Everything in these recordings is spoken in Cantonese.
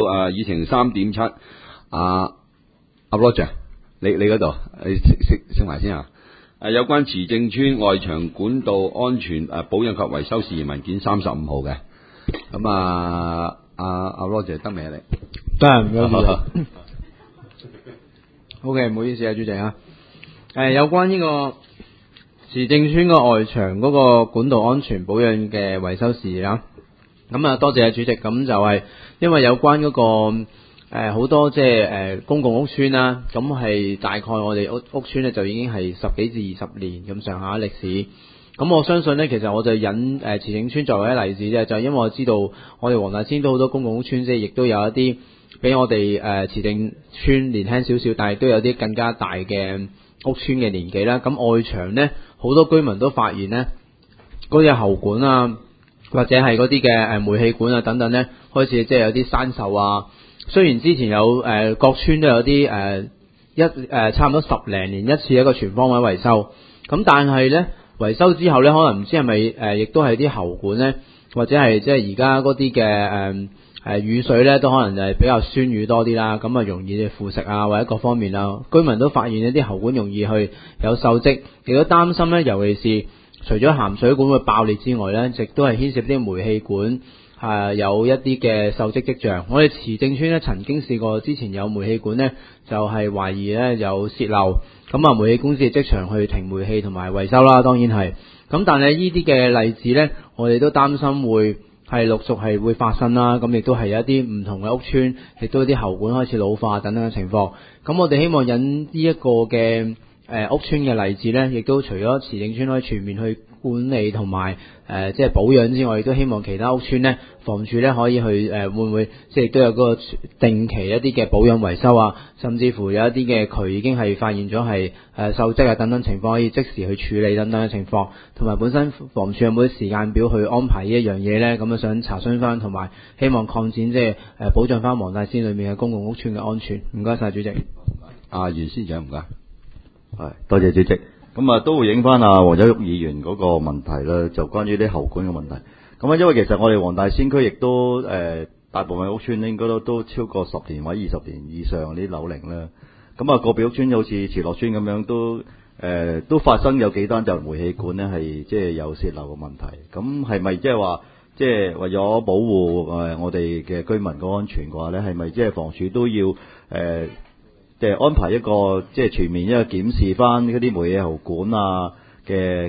議程3.7，阿 Roger， 你嗰度，你升埋先啊。有關慈正村外牆管道安全保養及維修事宜文件35號嘅，咁阿 Roger 得未啊？你得唔該主席。OK， 唔好意思啊，主席啊。有關呢個慈正村個外牆嗰個管道安全保養嘅維修事宜啦。咁啊，多謝主席。咁就係因為有關嗰個好多即係公共屋邨啦，咁係大概我哋屋邨咧就已經係10幾至20年咁上下歷史。咁我相信咧，其實我就引慈正村作為一例子啫，就係因為我知道我哋黃大仙都好多公共屋邨，即係亦都有一啲比我哋慈正村年輕少少，但係都有啲更加大嘅屋邨嘅年紀啦。咁外牆咧，好多居民都發現咧，嗰啲喉管啊，或者係嗰啲嘅煤氣管啊等等咧，開始即係有啲生鏽啊。雖然之前有各村都有啲差唔多10零年一次一個全方位維修，咁但係咧維修之後咧，可能唔知係咪亦都係啲喉管咧，或者係即係而家嗰啲嘅雨水咧，都可能係比較酸雨多啲啦，咁啊容易腐蝕啊，或者各方面啦，居民都發現一啲喉管容易去有鏽跡，亦都擔心咧，尤其是除咗鹹水管會爆裂之外咧，亦都係牽涉啲煤氣管。有一啲嘅鏽跡跡象，我哋慈正村咧曾經試過，之前有煤氣管咧就係懷疑咧有洩漏，咁啊煤氣公司即場去停煤氣同埋維修啦，當然係，咁但係呢啲嘅例子咧，我哋都擔心會係陸續係會發生啦，咁亦都係有一啲唔同嘅屋邨，亦都有啲喉管開始老化等等嘅情況，咁我哋希望引呢一個嘅屋邨嘅例子咧，亦都除咗慈正村可以全面去管理同埋即係保養之外，亦都希望其他屋邨咧，房署咧可以去會唔會即係亦都有嗰個定期一啲嘅保養維修啊，甚至乎有一啲嘅渠已經係發現咗係鏽跡啊等等情況，可以即時去處理等等嘅情況，同埋本身房署有冇啲時間表去安排呢一樣嘢咧？咁啊想查詢翻，同埋希望擴展即係保障翻黃大仙裏面嘅公共屋邨嘅安全。唔該晒主席。 袁司長唔該。 係，多謝主席。咁啊，都回應翻阿黃有旭議員嗰個問題啦，就關於啲喉管嘅問題。咁啊，因為其實我哋黃大仙區亦都大部分屋邨應該都超過10年或者20年以上啲樓齡啦。咁啊，個別屋邨好似慈樂邨咁樣都發生有幾單就煤氣管咧係即係有洩漏嘅問題。咁係咪即係話即係為咗保護我哋嘅居民嘅安全嘅話咧，係咪即係房署都要即係安排一個即係全面一個檢視翻嗰啲煤氣喉管啊嘅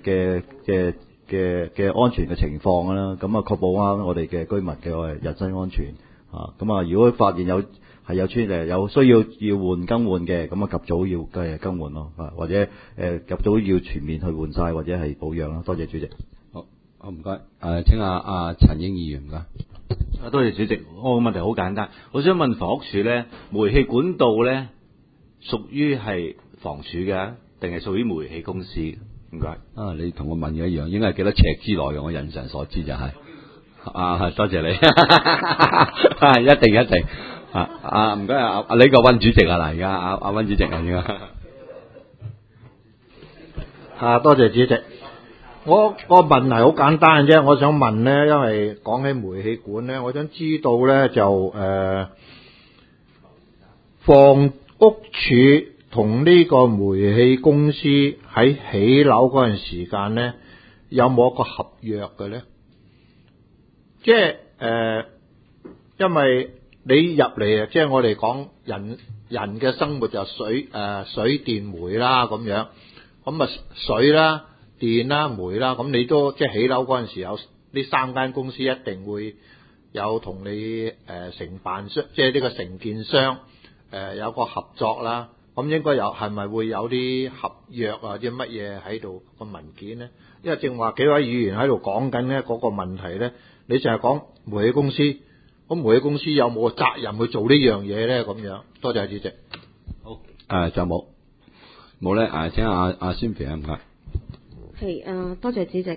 安全嘅情況啦，咁啊確保翻我哋嘅居民嘅人身安全啊。咁啊，如果發現有需要更換嘅，咁啊及早要更換咯，或者及早要全面去換晒或者係保養啦。多謝主席。 好唔該。請阿陳英議員唔該。 多謝主席。我個問題好簡單，我想問房屋署咧，煤氣管道咧屬於係房署嘅，定係屬於煤氣公司？唔該。 你同我問嘅一樣，應該係幾多尺之內嘅？我印象所知就係。多謝你。一定。唔該呢個温主席啊，嗱而家阿温主席啊，而家。 多謝主席。我個問題好簡單嘅啫，我想問咧，因為講起煤氣管咧，我想知道咧就房屋署同呢個煤氣公司喺起樓嗰陣時間咧，有冇一個合約嘅咧？即係因為你入嚟即係我哋講人嘅生活就水電煤啦咁樣，咁啊水啦。電啦、煤啦，咁你都即係起樓嗰陣時有呢3間公司一定會有同你承辦商，即係呢個承建商有個合作啦。咁應該係咪會有啲合約啊啲乜嘢喺度個文件咧？因為正話幾位議員喺度講緊咧嗰個問題咧，你淨係講煤氣公司，咁煤氣公司有冇責任去做呢樣嘢咧？咁樣，多謝主席。 好，仲有冇咧？請阿孫肥唔該。 係多謝主席。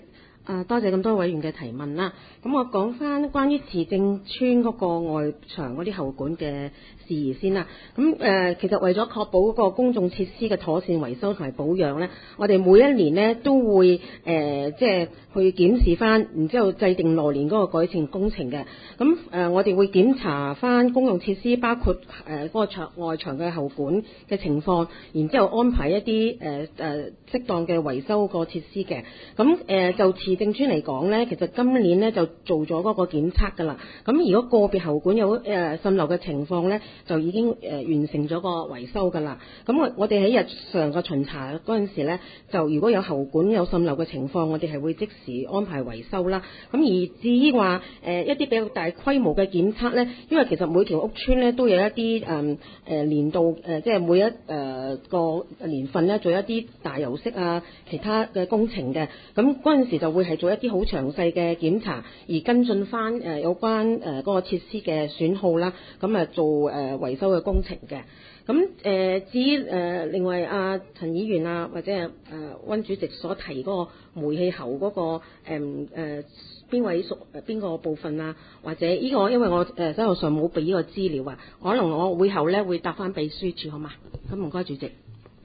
多謝咁多委員嘅提問啦。咁我講翻關於慈正村嗰個外牆嗰啲喉管嘅事宜先啦。咁其實為咗確保嗰個公眾設施嘅妥善維修同埋保養呢，我哋每一年呢都會即係去檢視翻，然之後制定來年嗰個改善工程嘅。咁我哋會檢查翻公用設施，包括嗰個外牆嘅喉管嘅情況，然之後安排一啲適當嘅維修個設施嘅。咁就慈正村嚟講呢，其實今年呢就做咗嗰個檢測㗎啦。咁如果個別喉管有滲漏嘅情況呢，就已經完成咗個維修㗎啦。咁我哋喺日常個巡查嗰陣時呢，就如果有喉管有滲漏嘅情況，我哋係會即時安排維修啦。咁而至於話一啲比較大規模嘅檢測呢，因為其實每條屋邨呢都有一啲年度即係每一個年份呢做一啲大油飾啊其他嘅工程嘅。咁嗰陣時就會係做一啲好詳細嘅檢查，而跟進翻有關嗰個設施嘅損耗啦，咁做維修嘅工程嘅。咁至於另外陳議員啊或者溫主席所提嗰個煤氣喉嗰個邊位屬邊個部分啊，或者呢個因為我手頭上冇俾呢個資料啊，可能我會後咧會答翻秘書處好嘛？咁唔該主席。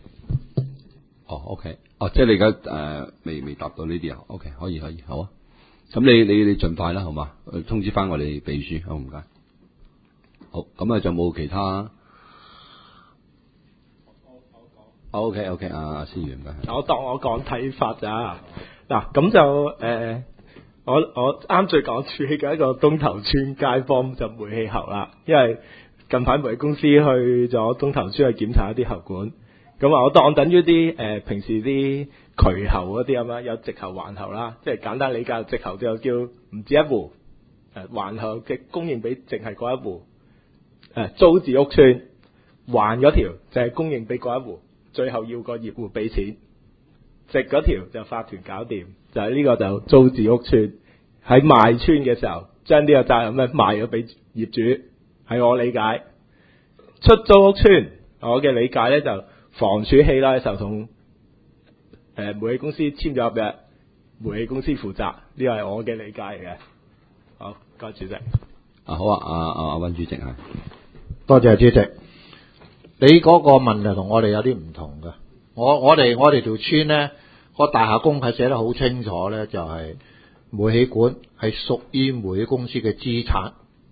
OK， 即係你而家未答到呢啲啊 ？OK， 可以，好啊。咁你盡快啦，好嘛？通知翻我哋秘書，好唔該。好，咁就冇其他。OK， 司員嘅。 我當我講睇法咋嗱，咁就我啱最講處理嘅一個東頭村街坊就煤氣喉啦，因為近排煤氣公司去咗東頭村去檢查一啲喉管。咁我當等於啲平時啲渠喉嗰啲咁樣，有直喉環喉啦，即係簡單理解，直喉就叫唔止一戶，環喉嘅供應俾淨係嗰一戶，租置屋邨環嗰條就係供應俾嗰一戶，最後要個業戶俾錢，直嗰條就法團搞掂，就係呢個就租置屋邨喺賣村嘅時候將呢個責任咧賣咗俾業主，係我理解。出租屋邨我嘅理解咧就房署氣啦，就同煤氣公司簽咗合約，煤氣公司負責，呢個係我嘅理解嚟嘅。好，多謝主席。 好啊，溫主席係。 多謝主席。你嗰個問題同我哋有啲唔同嘅。我哋條村呢個大廈公係寫得好清楚咧，就係煤氣管係屬於煤氣公司嘅資產。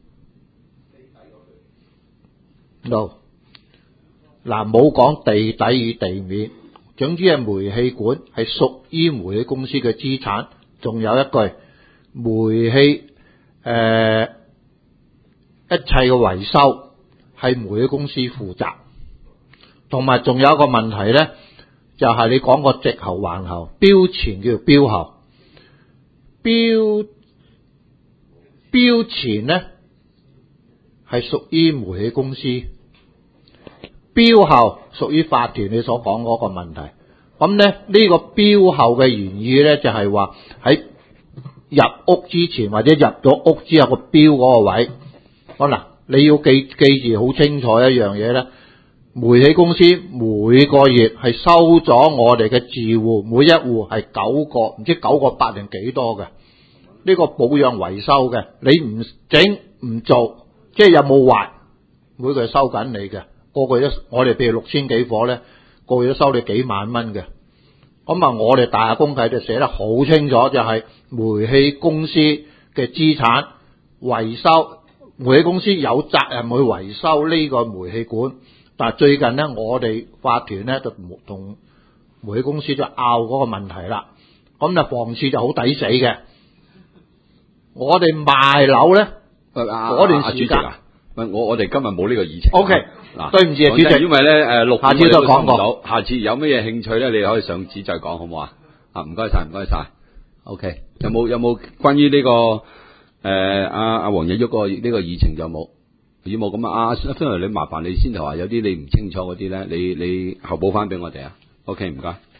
嗱，冇講地底與地面，總之係煤氣管係屬於煤氣公司嘅資產。仲有一句，煤氣一切嘅維修係煤氣公司負責。同埋仲有一個問題咧，就係你講個直喉環喉，標前叫做標喉，標前咧係屬於煤氣公司。標後屬於法團你所講嗰個問題，咁咧呢個標後嘅原意咧就係話喺入屋之前或者入咗屋之後個標嗰個位，好嗱，你要記住好清楚一樣嘢咧，煤氣公司每個月係收咗我哋嘅住戶，每一戶係9個，唔知9個8定幾多嘅呢個保養維修嘅，你唔整唔做，即係有冇壞，每個月收緊你嘅。個個月我哋譬如6000幾伙咧，個個月都收你幾萬蚊嘅。咁啊，我哋大廈公契就寫得好清楚，就係煤氣公司嘅資產維修，煤氣公司有責任去維修呢個煤氣管。但係最近咧，我哋法團咧就同煤氣公司就拗嗰個問題啦。咁啊，房署就好抵死嘅。我哋賣樓咧，嗰段時間。 我哋今日冇呢個議程。 O K， 嗱，對唔住啊，主席， 因為咧下次再講過。 下次有咩嘢興趣咧，你可以上紙再講，好唔好啊？唔該晒。O K， 有冇關於呢個阿黃日旭個呢個議程有冇？如果冇咁啊，阿你麻煩你先頭話有啲你唔清楚嗰啲咧，你後補翻俾我哋啊。O K， 唔該。